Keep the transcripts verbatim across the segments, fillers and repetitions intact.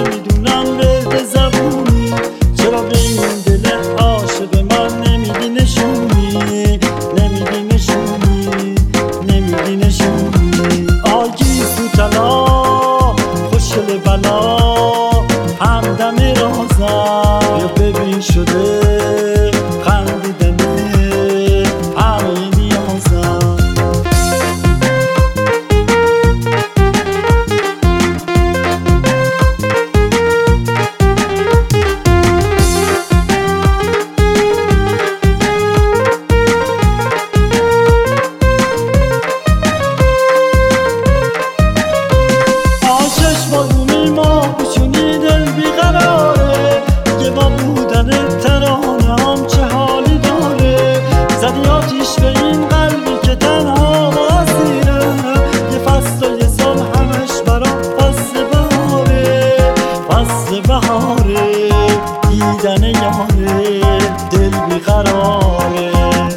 میدونن ورد زبونی، چرا به این دل عاشق من نمیدی نشونی، نمیدی نشونی، نمیدی نشونی. آگی سو طلا خوشگل بلا همدم رازم، یا ببین شده خندیدنه همه نیازم. آشش بارونی ما بچونی دل بیقراره، دیگه با بودن ترانه هم چه حالی داره. زدی آتیش به این قلبی که تنها و اسیره، یه فصل و یه سال همش برام فصل بهاره، فصل بهاره دیدن یاره دل بیقراره.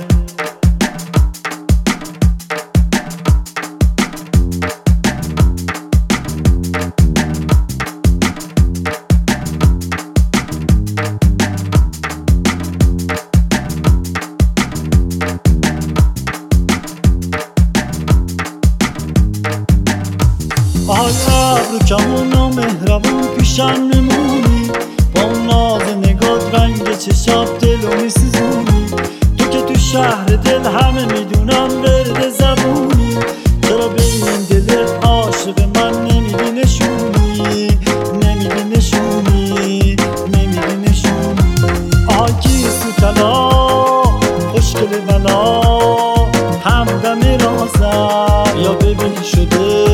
آی ابرو کمون و مهربون پیشم میمونی، با اون ناز نگات رنگ چشات دلو میسوزونی. تو که تو شهر دل همه میدونن ورد زبونی، چرا به این دل عاشق من نمیدی نشونی، نمیدی نشونی، نمیدی نشونی. آگی سو طلا خوشگل بلا همدم رازم، یا ببین شده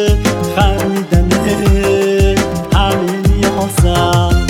خندیدنه همه نیازم.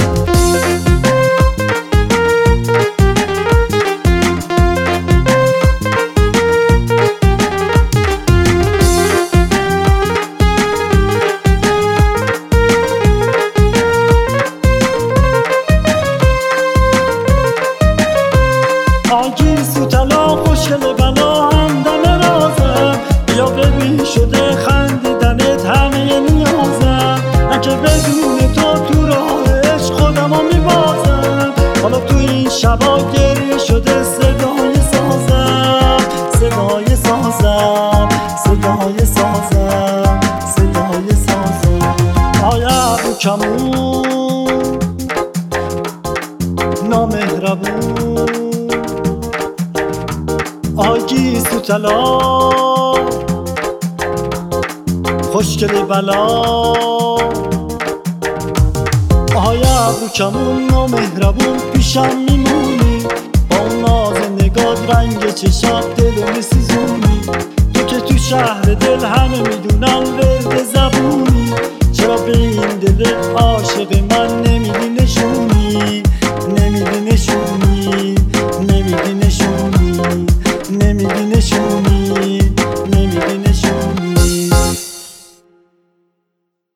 آگیر سو طلا خوشگل بلا همدم رازم، یا ببین شده خندیدنت همه نیازم. نه که بدون تو تو راه عشق خودمو میبازم، حالا تو این شبا گریه شده صدای سازم، صدای سازم، صدای سازم، صدای سازم. آی ابرو کمون نامهربون، آگی سو طلا خوشگل بلا. آی ابرو کمون و مهربون پیشم میمونی، با اون ناز نگات رنگ چشات دلو میسوزونی. تو که تو شهر دل همه میدونن ورد زبونی، چرا به این دل عاشق